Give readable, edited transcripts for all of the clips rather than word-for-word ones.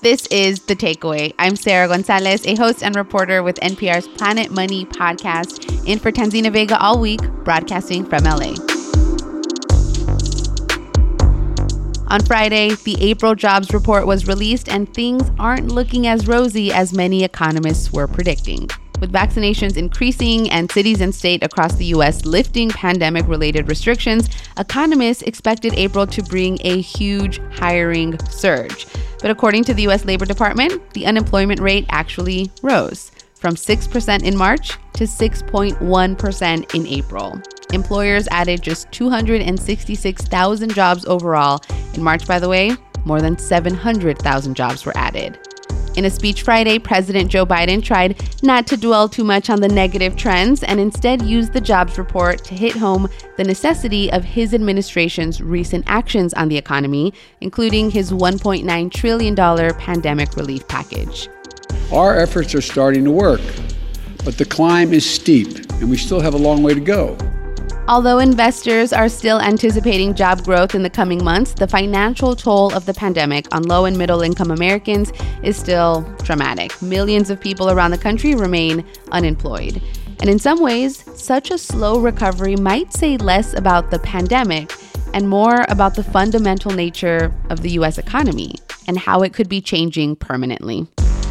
This is The Takeaway. I'm Sarah Gonzalez, a host and reporter with NPR's Planet Money podcast, in for Tanzina Vega all week, broadcasting from LA. On Friday, the April jobs report was released, and things aren't looking as rosy as many economists were predicting. With vaccinations increasing and cities and states across the U.S. lifting pandemic-related restrictions, economists expected April to bring a huge hiring surge. But according to the U.S. Labor Department, the unemployment rate actually rose from 6% in March to 6.1% in April. Employers added just 266,000 jobs overall. In March, by the way, more than 700,000 jobs were added. In a speech Friday, President Joe Biden tried not to dwell too much on the negative trends and instead used the jobs report to hit home the necessity of his administration's recent actions on the economy, including his $1.9 trillion pandemic relief package. Our efforts are starting to work, but the climb is steep, and we still have a long way to go. Although investors are still anticipating job growth in the coming months, the financial toll of the pandemic on low and middle income Americans is still dramatic. Millions of people around the country remain unemployed. And in some ways, such a slow recovery might say less about the pandemic and more about the fundamental nature of the U.S. economy and how it could be changing permanently.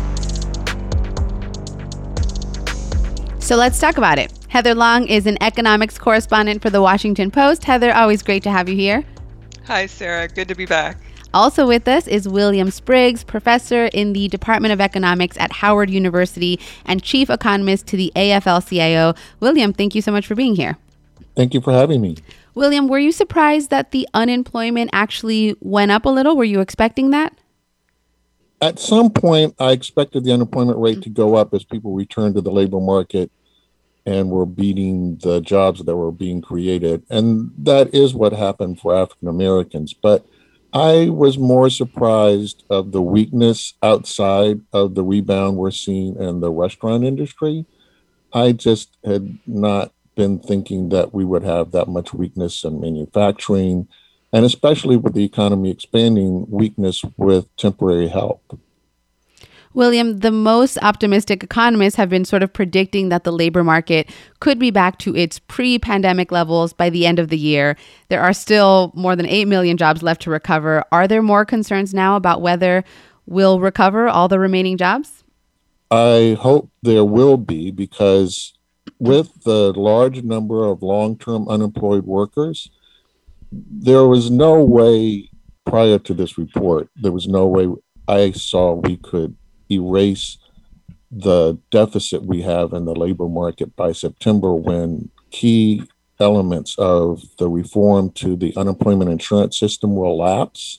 So let's talk about it. Heather Long is an economics correspondent for The Washington Post. Heather, always great to have you here. Hi, Sarah. Good to be back. Also with us is William Spriggs, professor in the Department of Economics at Howard University and chief economist to the AFL-CIO. William, thank you so much for being here. Thank you for having me. William, were you surprised that the unemployment actually went up a little? Were you expecting that? At some point, I expected the unemployment rate to go up as people returned to the labor market and were beating the jobs that were being created. And that is what happened for African Americans. But I was more surprised of the weakness outside of the rebound we're seeing in the restaurant industry. I just had not been thinking that we would have that much weakness in manufacturing, and especially with the economy expanding, weakness with temporary help. William, the most optimistic economists have been sort of predicting that the labor market could be back to its pre-pandemic levels by the end of the year. There are still more than 8 million jobs left to recover. Are there more concerns now about whether we'll recover all the remaining jobs? I hope there will be, because with the large number of long-term unemployed workers, there was no way prior to this report, there was no way I saw we could erase the deficit we have in the labor market by September, when key elements of the reform to the unemployment insurance system will lapse.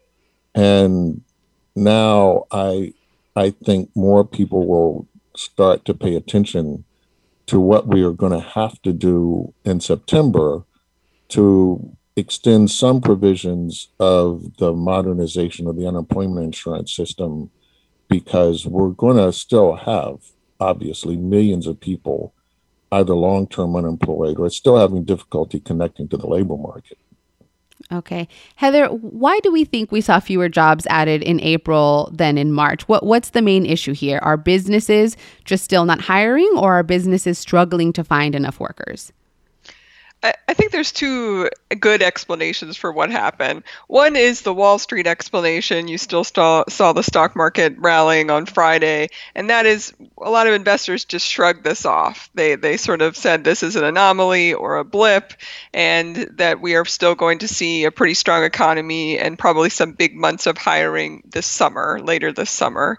And now I think more people will start to pay attention to what we are going to have to do in September to extend some provisions of the modernization of the unemployment insurance system, because we're going to still have, obviously, millions of people either long-term unemployed or still having difficulty connecting to the labor market. Okay. Heather, why do we think we saw fewer jobs added in April than in March? What's the main issue here? Are businesses just still not hiring, or are businesses struggling to find enough workers? I think there's two good explanations for what happened. One is the Wall Street explanation. You still saw the stock market rallying on Friday, and that is a lot of investors just shrugged this off. They sort of said this is an anomaly or a blip, and that we are still going to see a pretty strong economy and probably some big months of hiring later this summer.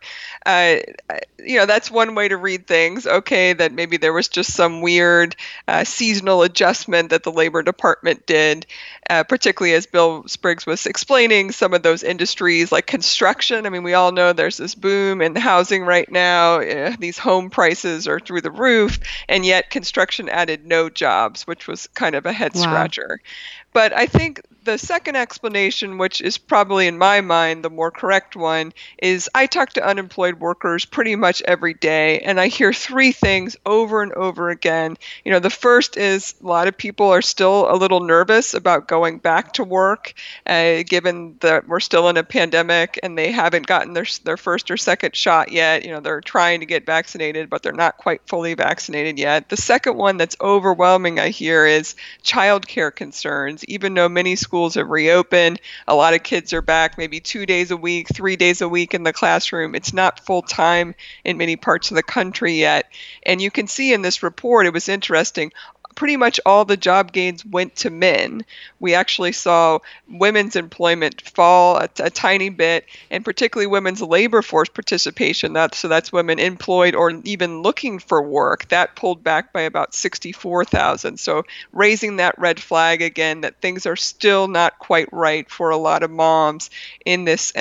That's one way to read things. Okay, that maybe there was just some weird seasonal adjustment that the Labor Department did, particularly as Bill Spriggs was explaining, some of those industries like construction. I mean, we all know there's this boom in housing right now. These home prices are through the roof, and yet construction added no jobs, which was kind of a head scratcher. Wow. But I think The second explanation, which is probably in my mind the more correct one, is I talk to unemployed workers pretty much every day, and I hear three things over and over again. The first is a lot of people are still a little nervous about going back to work, given that we're still in a pandemic and they haven't gotten their first or second shot yet. They're trying to get vaccinated, but they're not quite fully vaccinated yet. The second one that's overwhelming, I hear, is childcare concerns. Even though many schools have reopened, a lot of kids are back maybe 2 days a week, 3 days a week in the classroom. It's not full time in many parts of the country yet. And you can see in this report, it was interesting, pretty much all the job gains went to men. We actually saw women's employment fall a tiny bit, and particularly women's labor force participation, that's women employed or even looking for work, that pulled back by about 64,000. So raising that red flag again that things are still not quite right for a lot of moms in this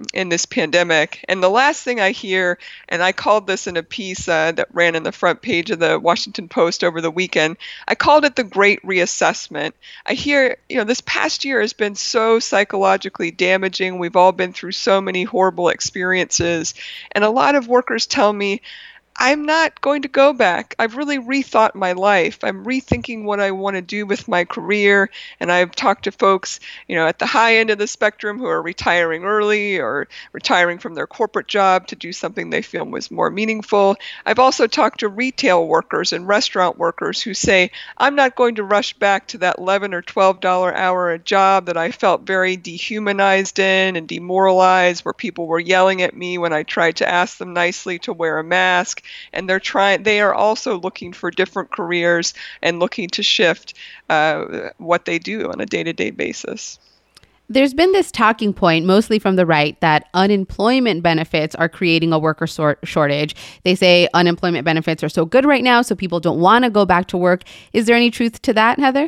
pandemic. And the last thing I hear, and I called this in a piece that ran in the front page of the Washington Post over the weekend, I called it the Great Reassessment. I hear, this past year has been so psychologically damaging. We've all been through so many horrible experiences. And a lot of workers tell me, I'm not going to go back. I've really rethought my life. I'm rethinking what I want to do with my career. And I've talked to folks, at the high end of the spectrum who are retiring early or retiring from their corporate job to do something they feel was more meaningful. I've also talked to retail workers and restaurant workers who say, I'm not going to rush back to that $11 or $12 hour a job that I felt very dehumanized in and demoralized, where people were yelling at me when I tried to ask them nicely to wear a mask. And they are also looking for different careers and looking to shift what they do on a day-to-day basis. There's been this talking point, mostly from the right, that unemployment benefits are creating a worker shortage. They say unemployment benefits are so good right now, so people don't want to go back to work. Is there any truth to that, Heather?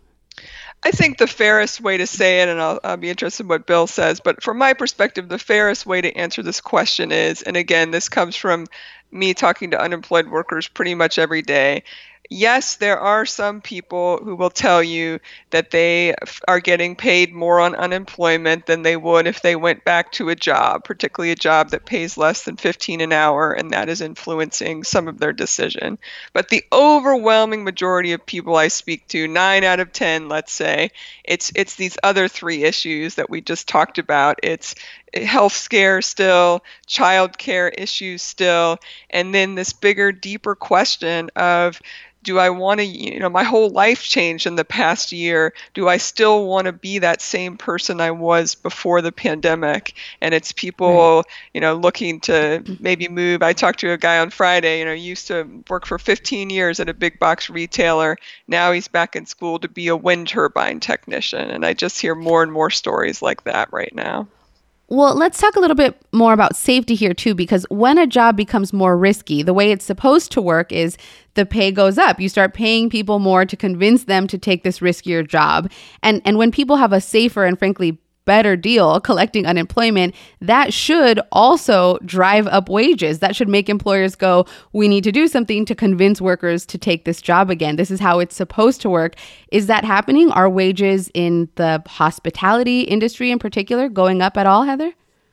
I think the fairest way to say it, and I'll be interested in what Bill says, but from my perspective, the fairest way to answer this question is, and again, this comes from me talking to unemployed workers pretty much every day. Yes, there are some people who will tell you that they are getting paid more on unemployment than they would if they went back to a job, particularly a job that pays less than $15 an hour, and that is influencing some of their decision. But the overwhelming majority of people I speak to, 9 out of 10, let's say, it's these other three issues that we just talked about. It's health scare still, child care issues still, and then this bigger, deeper question of, do I want to, my whole life changed in the past year. Do I still want to be that same person I was before the pandemic? And it's people, looking to maybe move. I talked to a guy on Friday, used to work for 15 years at a big box retailer. Now he's back in school to be a wind turbine technician. And I just hear more and more stories like that right now. Well, let's talk a little bit more about safety here, too, because when a job becomes more risky, the way it's supposed to work is the pay goes up. You start paying people more to convince them to take this riskier job. And when people have a safer and frankly better deal collecting unemployment, that should also drive up wages. That should make employers go, we need to do something to convince workers to take this job again. This is how it's supposed to work. Is that happening? Are wages in the hospitality industry in particular going up at all, Heather?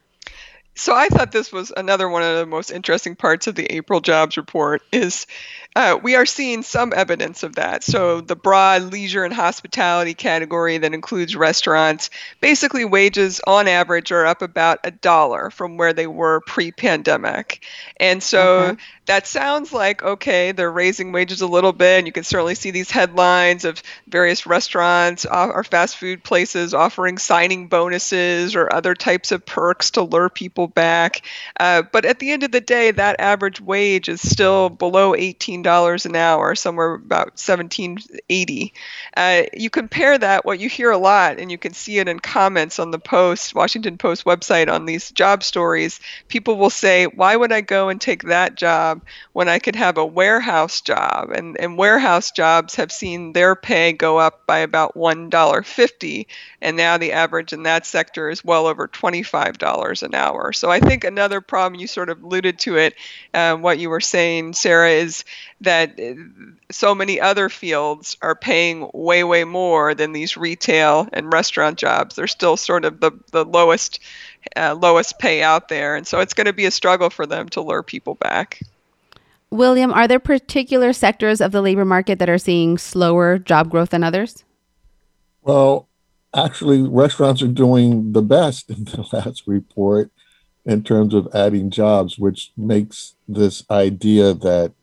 So I thought this was another one of the most interesting parts of the April jobs report is we are seeing some evidence of that. So the broad leisure and hospitality category that includes restaurants, basically wages on average are up about $1 from where they were pre-pandemic. And so that sounds like, okay, they're raising wages a little bit, and you can certainly see these headlines of various restaurants or fast food places offering signing bonuses or other types of perks to lure people back. But at the end of the day, that average wage is still below $18 an hour, somewhere about $17.80. You compare that, what you hear a lot, and you can see it in comments on the Washington Post website on these job stories. People will say, why would I go and take that job when I could have a warehouse job? And warehouse jobs have seen their pay go up by about $1.50. And now the average in that sector is well over $25 an hour. more. So I think another problem, you sort of alluded to it, what you were saying, Sarah, is that so many other fields are paying way, way more than these retail and restaurant jobs. They're still sort of the lowest pay out there. And so it's going to be a struggle for them to lure people back. William, are there particular sectors of the labor market that are seeing slower job growth than others? Well, actually, restaurants are doing the best in the last report in terms of adding jobs, which makes this idea that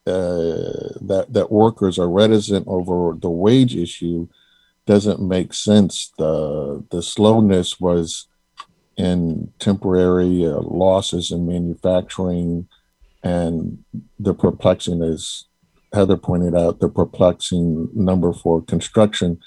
that workers are reticent over the wage issue doesn't make sense. The slowness was in temporary losses in manufacturing, and the perplexing, as Heather pointed out, the perplexing number for construction,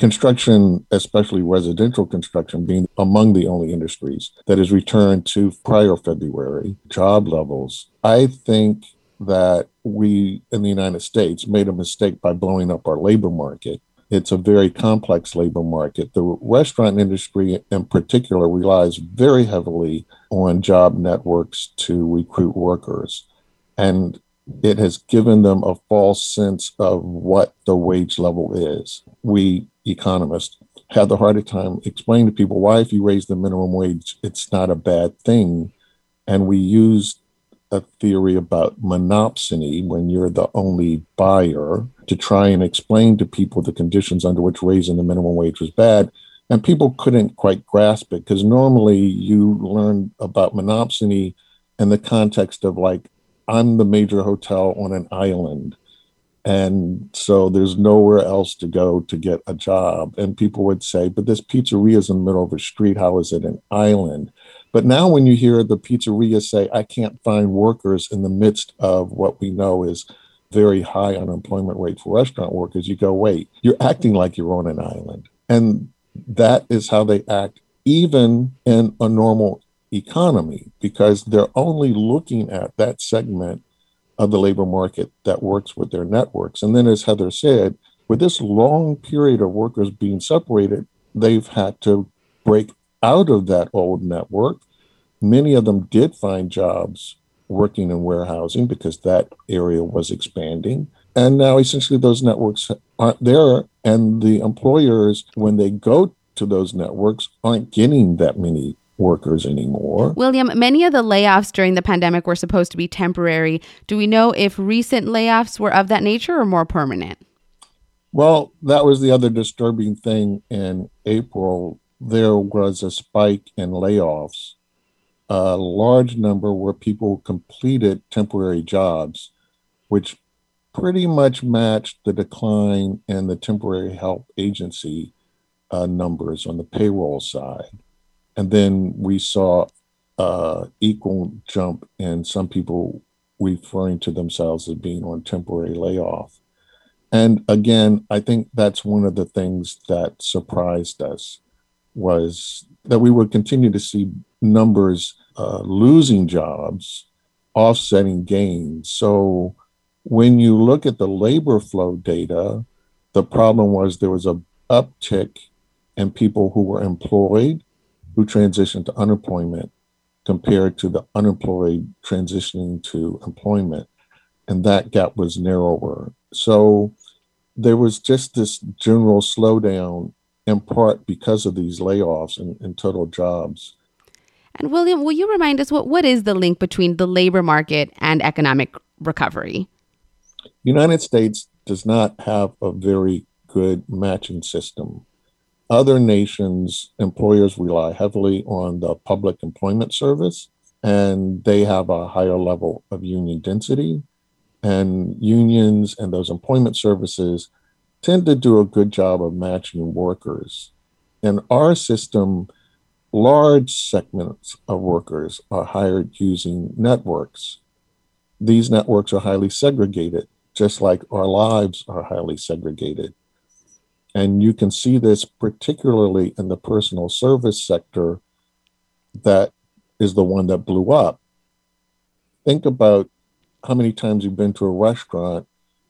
especially residential construction, being among the only industries that has returned to prior February job levels. I think that we in the United States made a mistake by blowing up our labor market. It's a very complex labor market. The restaurant industry in particular relies very heavily on job networks to recruit workers. And it has given them a false sense of what the wage level is. We economists have the hardest time explaining to people why, if you raise the minimum wage, it's not a bad thing. And we used a theory about monopsony, when you're the only buyer, to try and explain to people the conditions under which raising the minimum wage was bad. And people couldn't quite grasp it, because normally you learn about monopsony in the context of, like, I'm the major hotel on an island, and so there's nowhere else to go to get a job. And people would say, but this pizzeria is in the middle of a street. How is it an island? But now when you hear the pizzeria say, I can't find workers in the midst of what we know is very high unemployment rate for restaurant workers, you go, wait, you're acting like you're on an island. And that is how they act even in a normal economy, because they're only looking at that segment of the labor market that works with their networks. And then, as Heather said, with this long period of workers being separated, they've had to break out of that old network. Many of them did find jobs working in warehousing because that area was expanding. And now essentially those networks aren't there. And the employers, when they go to those networks, aren't getting that many workers anymore. William, many of the layoffs during the pandemic were supposed to be temporary. Do we know if recent layoffs were of that nature or more permanent? Well, that was the other disturbing thing. In April, there was a spike in layoffs. A large number where people completed temporary jobs, which pretty much matched the decline in the temporary help agency numbers on the payroll side. And then we saw equal jump in some people referring to themselves as being on temporary layoff. And again, I think that's one of the things that surprised us, was that we would continue to see numbers losing jobs offsetting gains. So when you look at the labor flow data, the problem was there was an uptick in people who were employed who transitioned to unemployment compared to the unemployed transitioning to employment. And that gap was narrower. So there was just this general slowdown, in part because of these layoffs in total jobs. And William, will you remind us what is the link between the labor market and economic recovery? The United States does not have a very good matching system. Other nations, employers rely heavily on the public employment service, and they have a higher level of union density. And unions and those employment services tend to do a good job of matching workers. In our system, large segments of workers are hired using networks. These networks are highly segregated, just like our lives are highly segregated. And you can see this particularly in the personal service sector, that is the one that blew up. Think about how many times you've been to a restaurant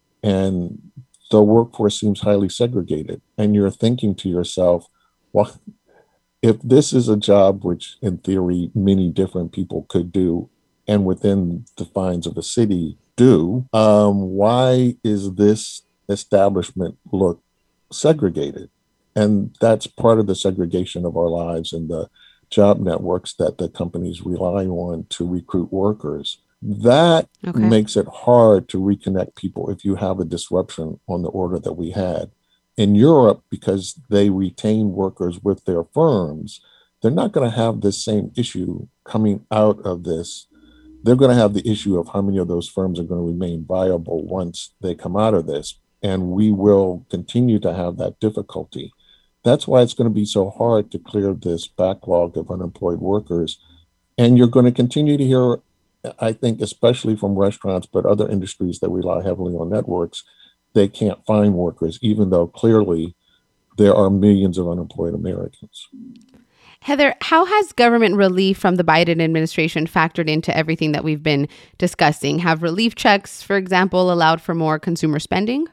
and the workforce seems highly segregated. And you're thinking to yourself, well, if this is a job which, in theory, many different people could do and within the confines of the city do, why is this establishment look segregated? And that's part of the segregation of our lives and the job networks that the companies rely on to recruit workers. That makes it hard to reconnect people if you have a disruption on the order that we had. In Europe, because they retain workers with their firms, they're not going to have this same issue coming out of this. They're going to have the issue of how many of those firms are going to remain viable once they come out of this. And we will continue to have that difficulty. That's why it's going to be so hard to clear this backlog of unemployed workers. And you're going to continue to hear, I think, especially from restaurants, but other industries that rely heavily on networks, they can't find workers, even though clearly there are millions of unemployed Americans. Heather, how has government relief from the Biden administration factored into everything that we've been discussing? Have relief checks, for example, allowed for more consumer spending?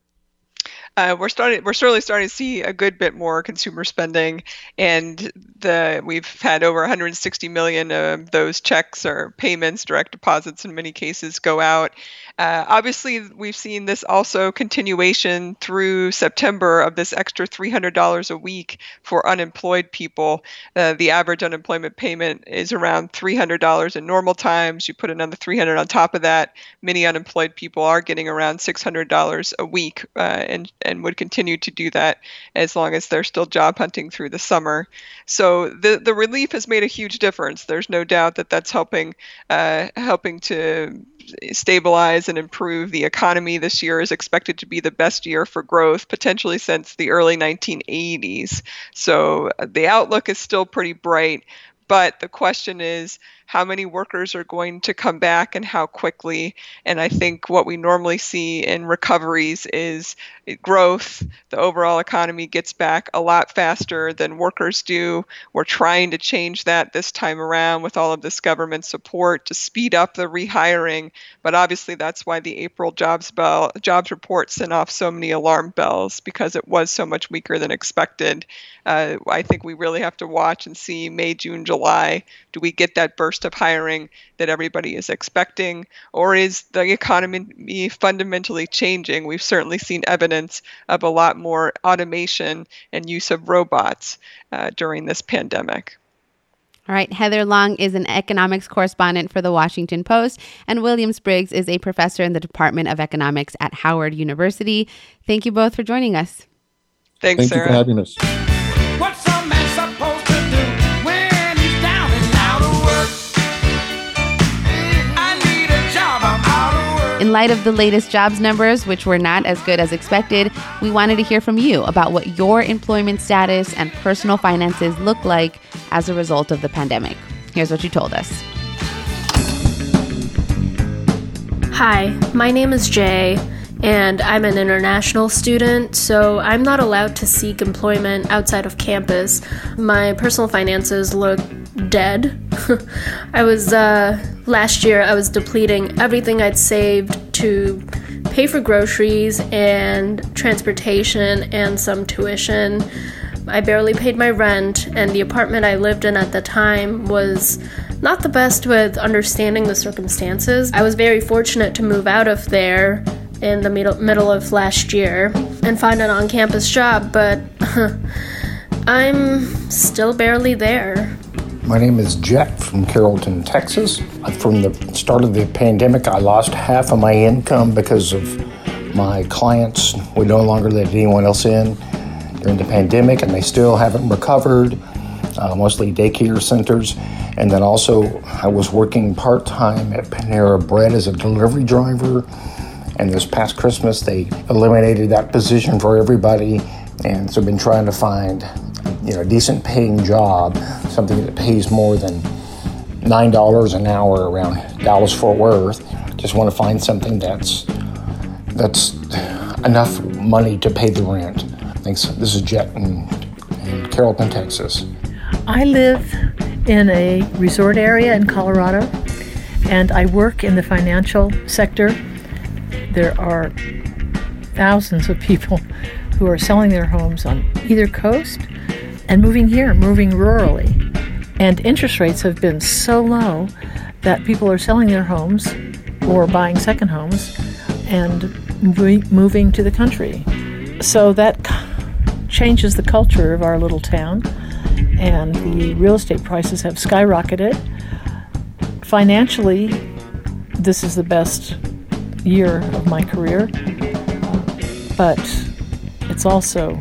We're certainly starting to see a good bit more consumer spending, and we've had over 160 million of those checks or payments, direct deposits in many cases, go out. Obviously, we've seen this also continuation through September of this extra $300 a week for unemployed people. The average unemployment payment is around $300 in normal times. You put another $300 on top of that. Many unemployed people are getting around $600 a week, and would continue to do that as long as they're still job hunting through the summer. So the relief has made a huge difference. There's no doubt that that's helping to stabilize and improve the economy. This year is expected to be the best year for growth, potentially since the early 1980s. So the outlook is still pretty bright. But the question is, how many workers are going to come back and how quickly? And I think what we normally see in recoveries is growth. The overall economy gets back a lot faster than workers do. We're trying to change that this time around with all of this government support to speed up the rehiring. But obviously that's why the April jobs report sent off so many alarm bells, because it was so much weaker than expected. I think we really have to watch and see May, June, July. Do we get that burst of hiring that everybody is expecting, or is the economy fundamentally changing? We've certainly seen evidence of a lot more automation and use of robots during this pandemic. All right. Heather Long is an economics correspondent for The Washington Post, and William Spriggs is a professor in the Department of Economics at Howard University. Thank you both for joining us. Thanks, Sarah. Thank you for having us. What's a man supposed to do when he's down and out of work? I need a job, I'm out of work. In light of the latest jobs numbers, which were not as good as expected, we wanted to hear from you about what your employment status and personal finances look like as a result of the pandemic. Here's what you told us. Hi, my name is Jay, and I'm an international student, so I'm not allowed to seek employment outside of campus. My personal finances look dead. Last year I was depleting everything I'd saved to pay for groceries and transportation and some tuition. I barely paid my rent, and the apartment I lived in at the time was not the best with understanding the circumstances. I was very fortunate to move out of there in the middle of last year and find an on-campus job, but I'm still barely there. My name is Jet from Carrollton, Texas. From the start of the pandemic, I lost half of my income because of my clients would no longer let anyone else in during the pandemic, and they still haven't recovered, mostly daycare centers. And then also, I was working part-time at Panera Bread as a delivery driver. And this past Christmas, they eliminated that position for everybody. And so I've been trying to find, a decent paying job, something that pays more than $9 an hour around Dallas-Fort Worth. Just want to find something that's enough money to pay the rent. Thanks. This is Jet in Carrollton, Texas. I live in a resort area in Colorado, and I work in the financial sector. There are thousands of people who are selling their homes on either coast and moving rurally. And interest rates have been so low that people are selling their homes or buying second homes and moving to the country. So that changes the culture of our little town, and the real estate prices have skyrocketed. Financially, this is the best year of my career, but it's also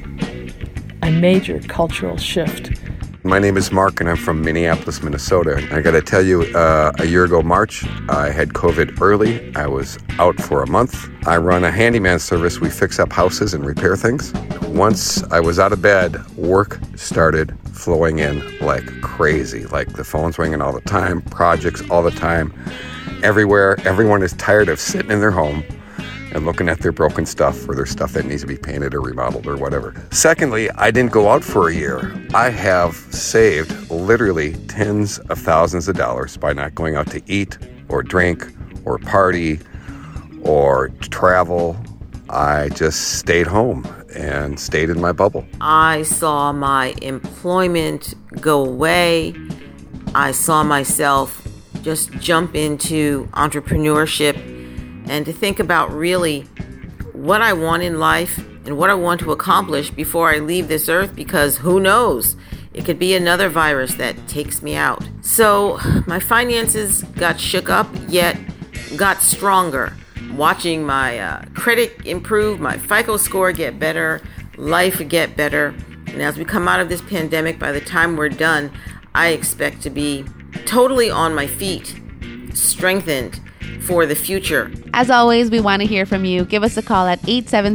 a major cultural shift. My name is Mark, and I'm from Minneapolis, Minnesota. I got to tell you, a year ago March, I had COVID early. I was out for a month. I run a handyman service. We fix up houses and repair things. Once I was out of bed, work started flowing in like crazy. Like the phone's ringing all the time, projects all the time, everywhere. Everyone is tired of sitting in their home and looking at their broken stuff or their stuff that needs to be painted or remodeled or whatever. Secondly, I didn't go out for a year. I have saved literally tens of thousands of dollars by not going out to eat or drink or party or travel. I just stayed home and stayed in my bubble. I saw my employment go away. I saw myself just jump into entrepreneurship and to think about really what I want in life and what I want to accomplish before I leave this earth, because who knows? It could be another virus that takes me out. So my finances got shook up, yet got stronger. Watching my credit improve, my FICO score get better, life get better. And as we come out of this pandemic, by the time we're done, I expect to be totally on my feet, strengthened for the future. As always, we want to hear from you. Give us a call at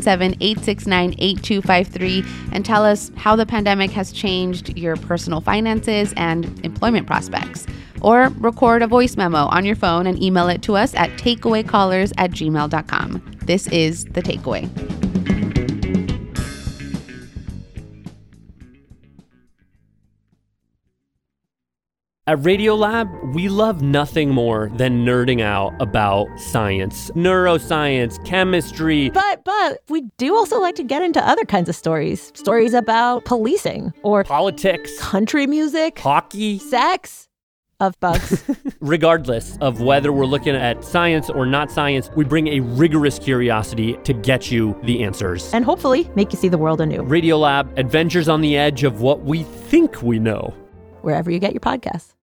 877-869-8253 and tell us how the pandemic has changed your personal finances and employment prospects. Or record a voice memo on your phone and email it to us at takeawaycallers@gmail.com. This is The Takeaway. At Radiolab, we love nothing more than nerding out about science, neuroscience, chemistry. But we do also like to get into other kinds of stories. Stories about policing or politics, country music, hockey, sex, of bugs. Regardless of whether we're looking at science or not science, we bring a rigorous curiosity to get you the answers. And hopefully make you see the world anew. Radiolab, adventures on the edge of what we think we know. Wherever you get your podcasts.